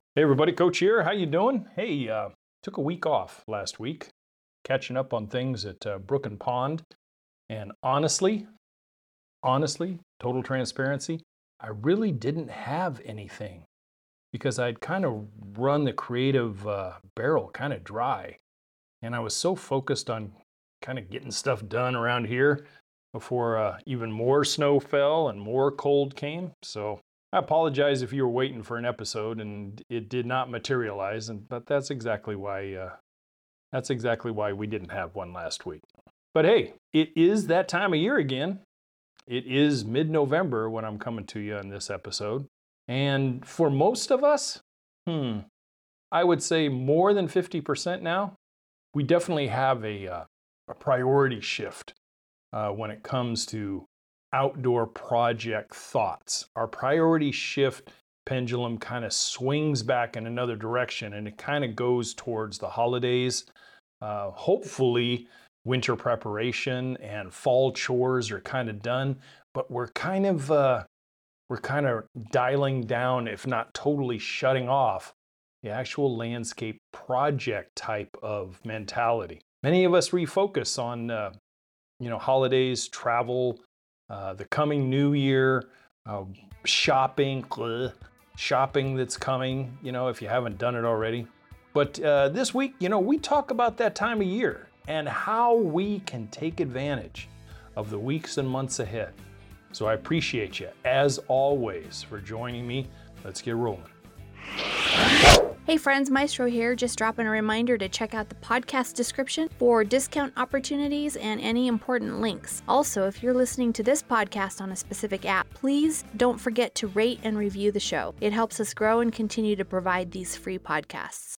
Hey everybody, Coach here. How you doing? Hey, took a week off last week, catching up on things at Brook and Pond. And honestly, total transparency, I really didn't have anything because I'd kind of run the creative barrel kind of dry. And I was so focused on kind of getting stuff done around here before even more snow fell and more cold came. So I apologize if you were waiting for an episode and it did not materialize, but that's exactly why we didn't have one last week. But hey, it is that time of year again. It is mid-November when I'm coming to you in this episode. And for most of us, I would say more than 50% now, we definitely have a priority shift when it comes to outdoor project thoughts. Our priority shift pendulum kind of swings back in another direction and it kind of goes towards the holidays. Hopefully, winter preparation and fall chores are kind of done, but we're kind of dialing down, if not totally shutting off, the actual landscape project type of mentality. Many of us refocus on holidays, travel, the coming new year, shopping that's coming, if you haven't done it already. But this week, we talk about that time of year and how we can take advantage of the weeks and months ahead. So I appreciate you, as always, for joining me. Let's get rolling. Hey friends, Maestro here, just dropping a reminder to check out the podcast description for discount opportunities and any important links. Also, if you're listening to this podcast on a specific app, please don't forget to rate and review the show. It helps us grow and continue to provide these free podcasts.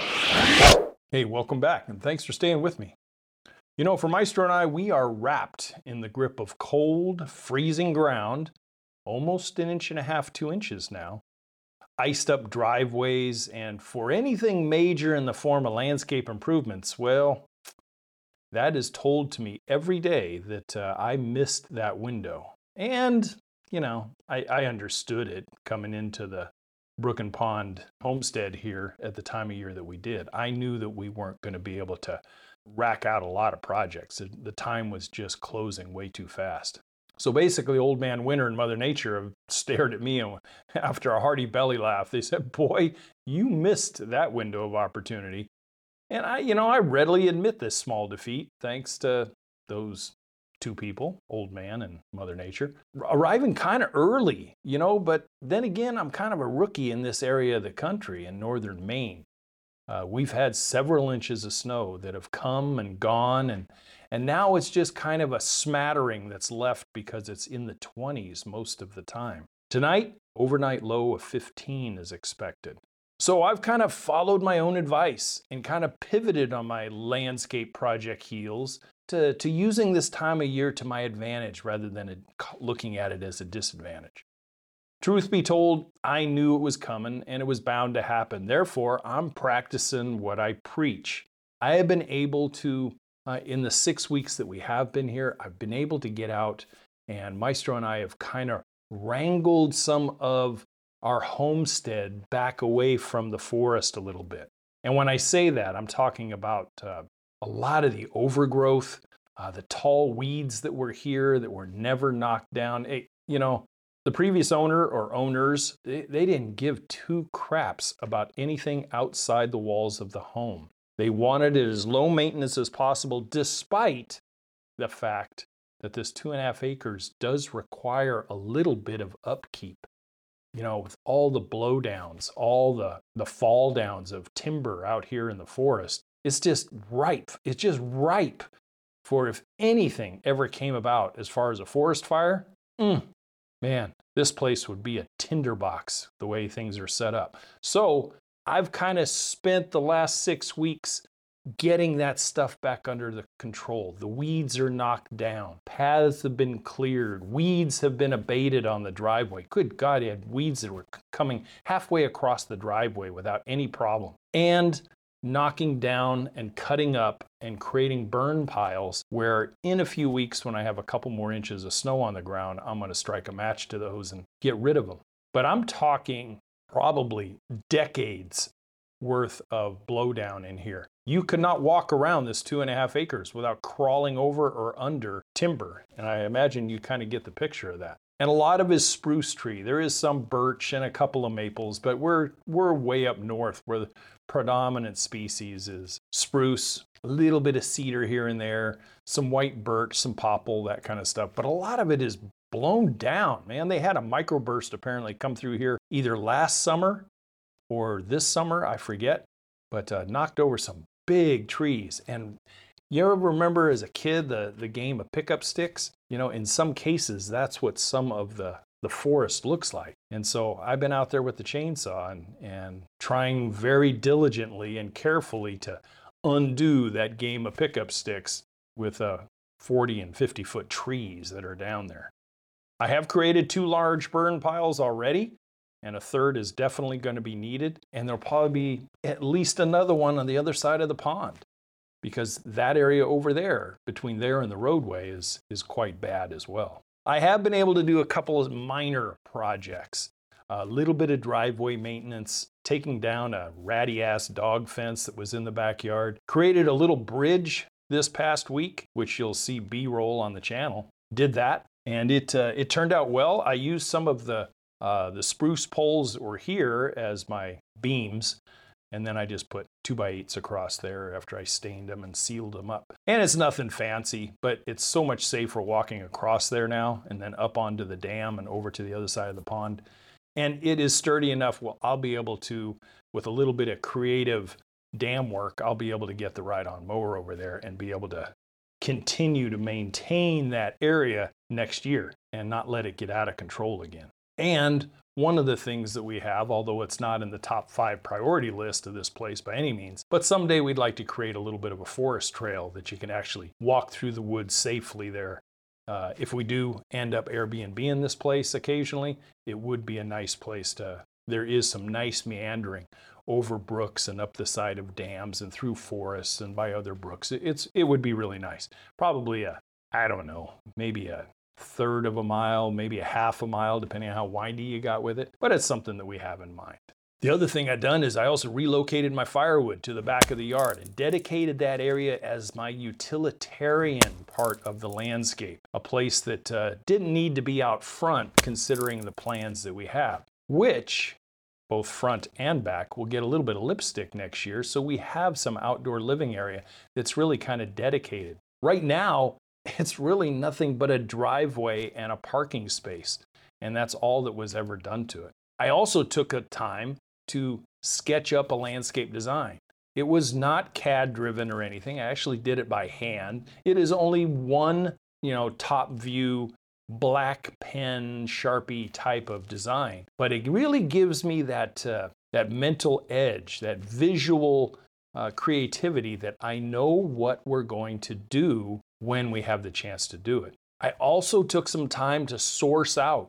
Hey, welcome back, and thanks for staying with me. For Maestro and I, we are wrapped in the grip of cold, freezing ground, almost 1.5 inches, 2 inches now. Iced up driveways, and for anything major in the form of landscape improvements, well, that is told to me every day that I missed that window. And, I understood it coming into the Brook and Pond homestead here at the time of year that we did. I knew that we weren't going to be able to rack out a lot of projects. The time was just closing way too fast. So basically, Old Man Winter and Mother Nature have stared at me, and after a hearty belly laugh, they said, "Boy, you missed that window of opportunity." And I readily admit this small defeat, thanks to those two people, Old Man and Mother Nature, arriving kind of early, but then again, I'm kind of a rookie in this area of the country in northern Maine. We've had several inches of snow that have come and gone, and now it's just kind of a smattering that's left because it's in the 20s most of the time. Tonight, overnight low of 15 is expected. So I've kind of followed my own advice and kind of pivoted on my landscape project heels to using this time of year to my advantage rather than looking at it as a disadvantage. Truth be told, I knew it was coming and it was bound to happen. Therefore, I'm practicing what I preach. I have been able to, in the 6 weeks that we have been here, I've been able to get out, and Maestro and I have kind of wrangled some of our homestead back away from the forest a little bit. And when I say that, I'm talking about a lot of the overgrowth, the tall weeds that were here that were never knocked down. The previous owner or owners, they didn't give two craps about anything outside the walls of the home. They wanted it as low maintenance as possible, despite the fact that this 2.5 acres does require a little bit of upkeep. With all the blowdowns, all the fall downs of timber out here in the forest, it's just ripe. It's just ripe for if anything ever came about as far as a forest fire, man, this place would be a tinderbox the way things are set up. So I've kind of spent the last 6 weeks getting that stuff back under the control. The weeds are knocked down. Paths have been cleared. Weeds have been abated on the driveway. Good God, he had weeds that were coming halfway across the driveway without any problem. And knocking down and cutting up and creating burn piles where in a few weeks, when I have a couple more inches of snow on the ground, I'm going to strike a match to those and get rid of them. But I'm talking probably decades worth of blowdown in here. You could not walk around this 2.5 acres without crawling over or under timber. And I imagine you kind of get the picture of that. And a lot of is spruce tree. There is some birch and a couple of maples, but we're way up north where the predominant species is spruce, a little bit of cedar here and there, some white birch, some popple, that kind of stuff. But a lot of it is blown down, man. They had a microburst apparently come through here either last summer or this summer, I forget, but knocked over some big trees. And you ever remember as a kid the game of pickup sticks? You know, in some cases, that's what some of the forest looks like. And so I've been out there with the chainsaw and trying very diligently and carefully to undo that game of pickup sticks with 40 and 50 foot trees that are down there. I have created 2 large burn piles already, and a third is definitely going to be needed. And there'll probably be at least another one on the other side of the pond, because that area over there, between there and the roadway, is quite bad as well. I have been able to do a couple of minor projects, a little bit of driveway maintenance, taking down a ratty-ass dog fence that was in the backyard, created a little bridge this past week, which you'll see B-roll on the channel. Did that, and it turned out well. I used some of the spruce poles that were here as my beams, and then I just put 2x8s across there after I stained them and sealed them up. And it's nothing fancy, but it's so much safer walking across there now and then up onto the dam and over to the other side of the pond. And it is sturdy enough, well, I'll be able to, with a little bit of creative dam work, I'll be able to get the ride-on mower over there and be able to continue to maintain that area next year and not let it get out of control again. And one of the things that we have, although it's not in the top 5 priority list of this place by any means, but someday we'd like to create a little bit of a forest trail that you can actually walk through the woods safely there. If we do end up Airbnb in this place occasionally, it would be a nice place to, there is some nice meandering over brooks and up the side of dams and through forests and by other brooks. It would be really nice. Probably I don't know, maybe a third of a mile, maybe a half a mile, depending on how windy you got with it. But it's something that we have in mind. The other thing I've done is I also relocated my firewood to the back of the yard and dedicated that area as my utilitarian part of the landscape, a place that didn't need to be out front considering the plans that we have, which both front and back will get a little bit of lipstick next year. So we have some outdoor living area that's really kind of dedicated. Right now, it's really nothing but a driveway and a parking space, and that's all that was ever done to it. I also took a time to sketch up a landscape design. It was not CAD driven or anything. I actually did it by hand. It is only one, top view, black pen, Sharpie type of design, but it really gives me that mental edge, that visual creativity that I know what we're going to do when we have the chance to do it. I also took some time to source out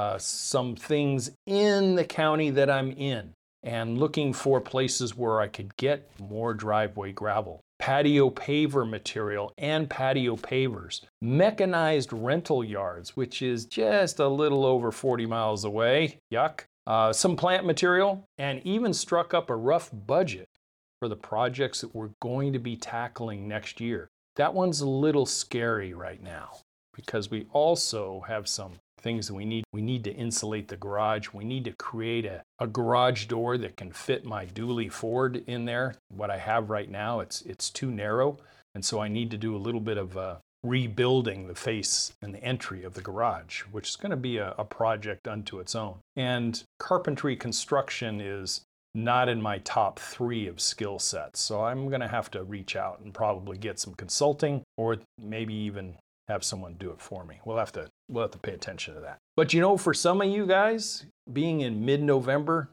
some things in the county that I'm in and looking for places where I could get more driveway gravel, patio paver material and patio pavers, mechanized rental yards, which is just a little over 40 miles away, yuck, some plant material, and even struck up a rough budget for the projects that we're going to be tackling next year. That one's a little scary right now because we also have some things that we need. We need to insulate the garage. We need to create a garage door that can fit my dually Ford in there. What I have right now, it's too narrow. And so I need to do a little bit of rebuilding the face and the entry of the garage, which is going to be a project unto its own. And carpentry construction is not in my top 3 of skill sets. So I'm going to have to reach out and probably get some consulting or maybe even have someone do it for me. We'll have to pay attention to that. But for some of you guys, being in mid-November,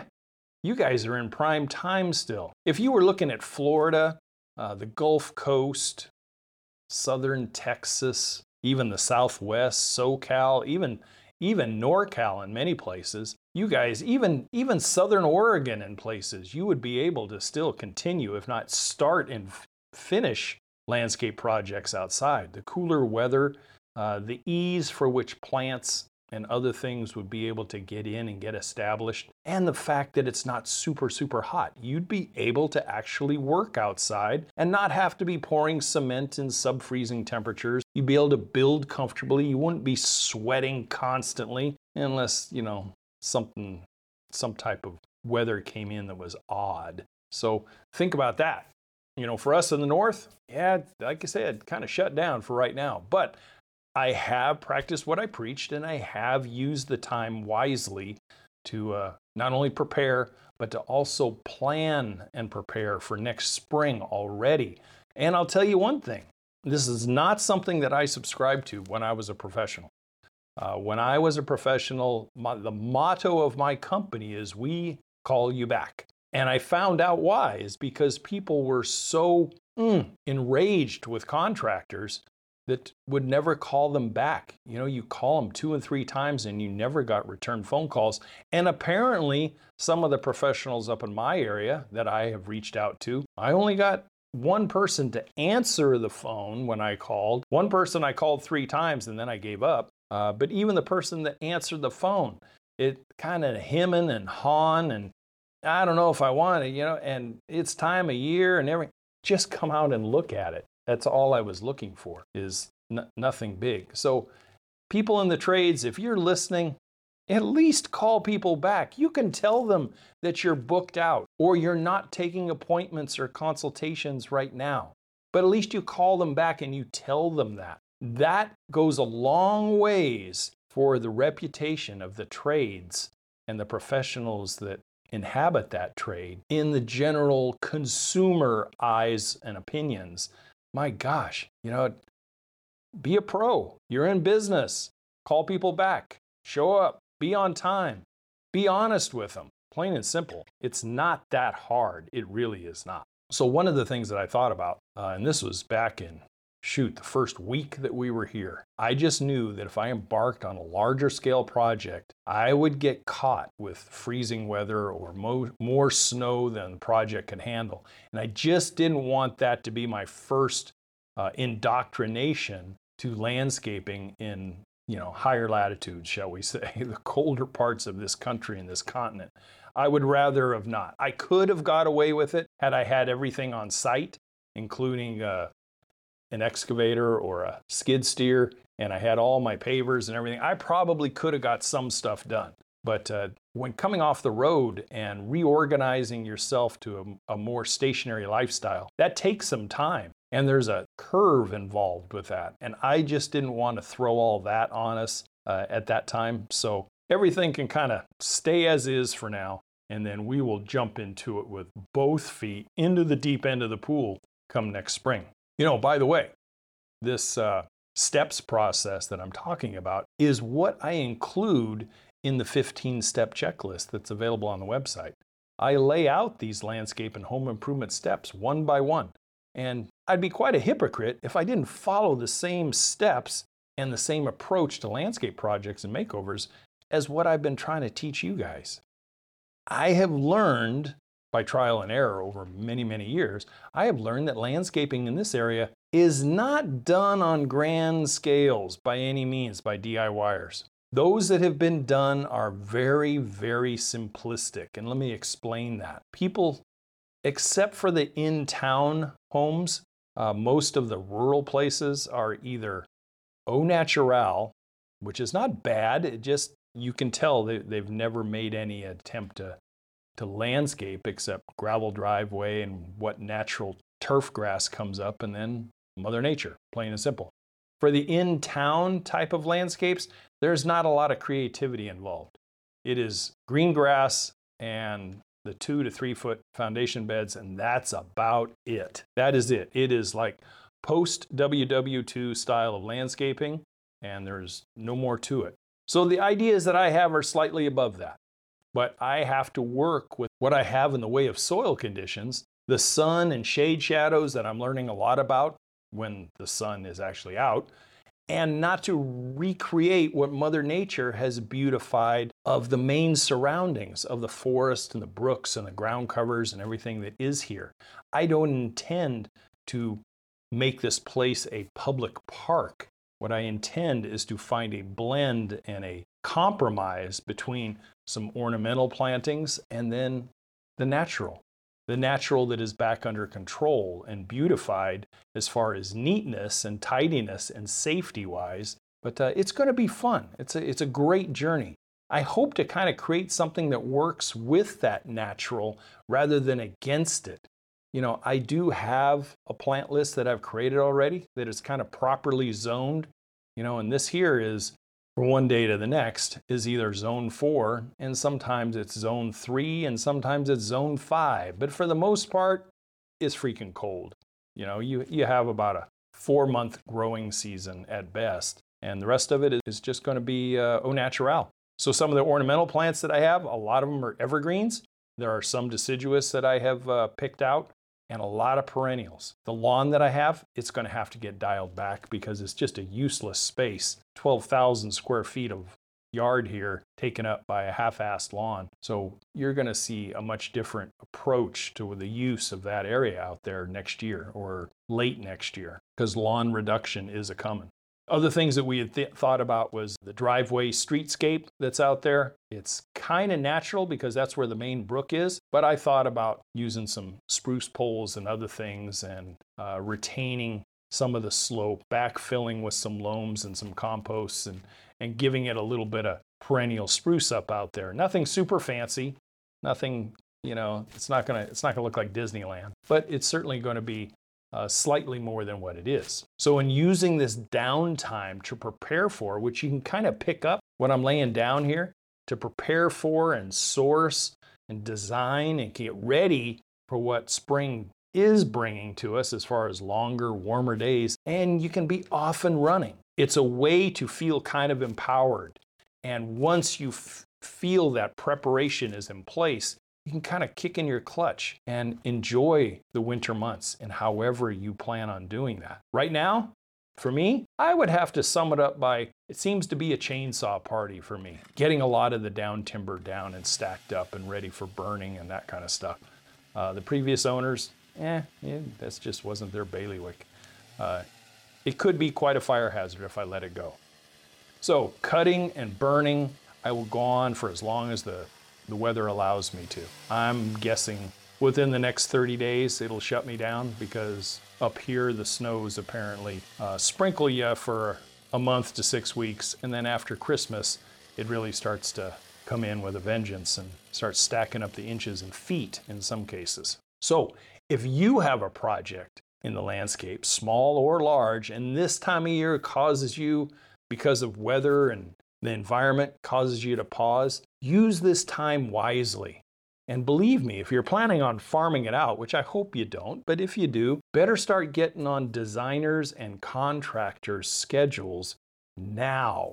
you guys are in prime time still. If you were looking at Florida, the Gulf Coast, southern Texas, even the Southwest, SoCal, even NorCal in many places, you guys, even Southern Oregon in places, you would be able to still continue, if not start and finish landscape projects outside. The cooler weather, the ease for which plants and other things would be able to get in and get established, and the fact that it's not super, super hot. You'd be able to actually work outside and not have to be pouring cement in sub-freezing temperatures. You'd be able to build comfortably. You wouldn't be sweating constantly unless, some type of weather came in that was odd. So think about that. For us in the north, yeah, like I said, kind of shut down for right now. But I have practiced what I preached, and I have used the time wisely to not only prepare, but to also plan and prepare for next spring already. And I'll tell you one thing, this is not something that I subscribed to when I was a professional. When I was a professional, the motto of my company is, we call you back. And I found out why, is because people were so enraged with contractors that would never call them back. You call them 2 and 3 times and you never got return phone calls. And apparently some of the professionals up in my area that I have reached out to, I only got one person to answer the phone when I called. One person I called 3 times and then I gave up. But even the person that answered the phone, it kind of hemming and hawing, and I don't know if I want it, and it's time of year and everything. Just come out and look at it. That's all I was looking for, is nothing big. So people in the trades, if you're listening, at least call people back. You can tell them that you're booked out or you're not taking appointments or consultations right now. But at least you call them back and you tell them that. That goes a long ways for the reputation of the trades and the professionals that inhabit that trade in the general consumer eyes and opinions. My gosh, be a pro. You're in business. Call people back. Show up. Be on time. Be honest with them. Plain and simple. It's not that hard. It really is not. So one of the things that I thought about, and this was back in, the first week that we were here, I just knew that if I embarked on a larger scale project, I would get caught with freezing weather or more snow than the project could handle. And I just didn't want that to be my first indoctrination to landscaping in, higher latitudes, shall we say, the colder parts of this country and this continent. I would rather have not. I could have got away with it had I had everything on site, including an excavator or a skid steer, and I had all my pavers and everything. I probably could have got some stuff done. But when coming off the road and reorganizing yourself to a more stationary lifestyle, that takes some time. And there's a curve involved with that. And I just didn't want to throw all that on us at that time. So everything can kind of stay as is for now. And then we will jump into it with both feet into the deep end of the pool come next spring. By the way, this steps process that I'm talking about is what I include in the 15-step checklist that's available on the website. I lay out these landscape and home improvement steps one by one. And I'd be quite a hypocrite if I didn't follow the same steps and the same approach to landscape projects and makeovers as what I've been trying to teach you guys. I have learned by trial and error over many, many years, I have learned that landscaping in this area is not done on grand scales by any means by DIYers. Those that have been done are very, very simplistic. And let me explain that. People, except for the in-town homes, most of the rural places are either au naturel, which is not bad. It just, you can tell they've never made any attempt to landscape except gravel driveway and what natural turf grass comes up, and then Mother Nature, plain and simple. For the in-town type of landscapes, there's not a lot of creativity involved. It is green grass and the 2 to 3 foot foundation beds, and that's about it. That is it. It is like post WW2 style of landscaping, and there's no more to it. So the ideas that I have are slightly above that. But I have to work with what I have in the way of soil conditions, the sun and shade shadows that I'm learning a lot about when the sun is actually out, and not to recreate what Mother Nature has beautified of the main surroundings of the forest and the brooks and the ground covers and everything that is here. I don't intend to make this place a public park. What I intend is to find a blend and a compromise between some ornamental plantings and then the natural that is back under control and beautified as far as neatness and tidiness and safety wise. But it's going to be fun. It's a great journey. I hope to kind of create something that works with that natural rather than against it. You know, I do have a plant list that I've created already that is kind of properly zoned, you know, and this here is from one day to the next is either zone 4 and sometimes it's zone 3 and sometimes it's zone 5. But for the most part, it's freaking cold. You know, you have about a 4-month growing season at best, and the rest of it is just going to be au naturel. So some of the ornamental plants that I have, a lot of them are evergreens. There are some deciduous that I have picked out, and a lot of perennials. The lawn that I have, it's going to have to get dialed back because it's just a useless space. 12,000 square feet of yard here taken up by a half-assed lawn. So you're going to see a much different approach to the use of that area out there next year or late next year, because lawn reduction is a coming. Other things that we had thought about was the driveway streetscape that's out there. It's kind of natural because that's where the main brook is, but I thought about using some spruce poles and other things and retaining some of the slope, backfilling with some loams and some composts and giving it a little bit of perennial spruce up out there. Nothing super fancy, nothing, you know, it's not gonna look like Disneyland, but it's certainly going to be slightly more than what it is. So in using this downtime to prepare for, which you can kind of pick up what I'm laying down here, to prepare for and source and design and get ready for what spring is bringing to us as far as longer, warmer days, and you can be off and running. It's a way to feel kind of empowered. And once you feel that preparation is in place, you can kind of kick in your clutch and enjoy the winter months and however you plan on doing that. Right now, for me, I would have to sum it up by, it seems to be a chainsaw party for me. Getting a lot of the down timber down and stacked up and ready for burning and that kind of stuff. The previous owners, that just wasn't their bailiwick. It could be quite a fire hazard if I let it go. So cutting and burning, I will go on for as long as the weather allows me to. I'm guessing within the next 30 days it'll shut me down because up here the snows apparently sprinkle you for a month to 6 weeks, and then after Christmas it really starts to come in with a vengeance and starts stacking up the inches and feet in some cases. So if you have a project in the landscape, small or large, and this time of year causes you, because of weather and the environment causes you to pause, use this time wisely. And believe me, if you're planning on farming it out, which I hope you don't, but if you do, better start getting on designers and contractors' schedules now.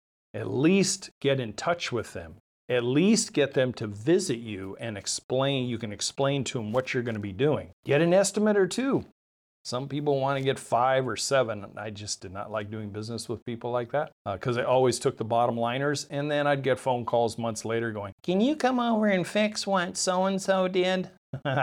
At least get in touch with them. At least get them to visit you and you can explain to them what you're going to be doing. Get an estimate or two. Some people want to get 5 or 7. I just did not like doing business with people like that because I always took the bottom liners, and then I'd get phone calls months later going, "Can you come over and fix what so-and-so did?"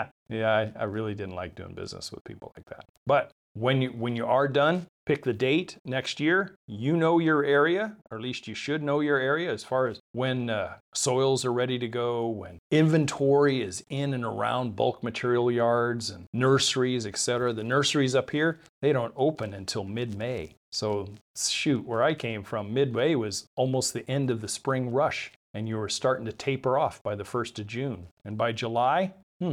Yeah, I really didn't like doing business with people like that. But when you are done, pick the date next year. You know your area, or at least you should know your area as far as when soils are ready to go, when inventory is in and around bulk material yards and nurseries, etc. The nurseries up here, they don't open until mid-May. So shoot, where I came from, mid-May was almost the end of the spring rush, and you were starting to taper off by the 1st of June. And by July,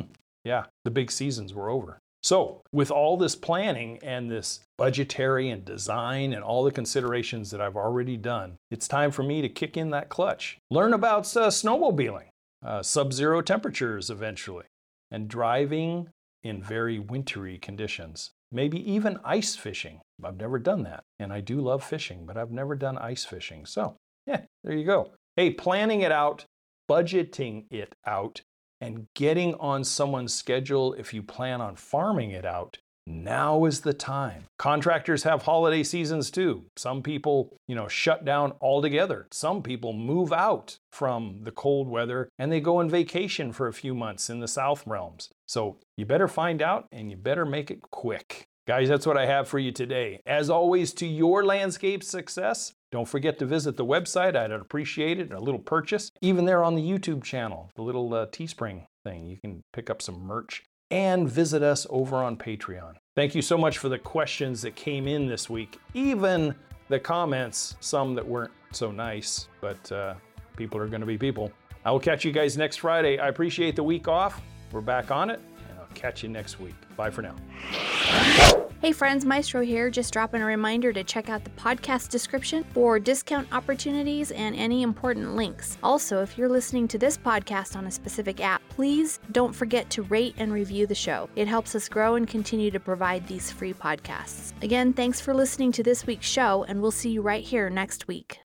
the big seasons were over. So with all this planning and this budgetary and design and all the considerations that I've already done, it's time for me to kick in that clutch. Learn about snowmobiling, sub-zero temperatures eventually, and driving in very wintry conditions. Maybe even ice fishing. I've never done that. And I do love fishing, but I've never done ice fishing. So there you go. Hey, planning it out, budgeting it out, and getting on someone's schedule if you plan on farming it out, now is the time. Contractors have holiday seasons too. Some people, shut down altogether. Some people move out from the cold weather and they go on vacation for a few months in the South realms. So you better find out and you better make it quick. Guys, that's what I have for you today. As always, to your landscape success, don't forget to visit the website. I'd appreciate it. A little purchase. Even there on the YouTube channel, the little Teespring thing, you can pick up some merch. And visit us over on Patreon. Thank you so much for the questions that came in this week. Even the comments, some that weren't so nice, but people are going to be people. I will catch you guys next Friday. I appreciate the week off. We're back on it, and I'll catch you next week. Bye for now. Hey friends, Maestro here, just dropping a reminder to check out the podcast description for discount opportunities and any important links. Also, if you're listening to this podcast on a specific app, please don't forget to rate and review the show. It helps us grow and continue to provide these free podcasts. Again, thanks for listening to this week's show, and we'll see you right here next week.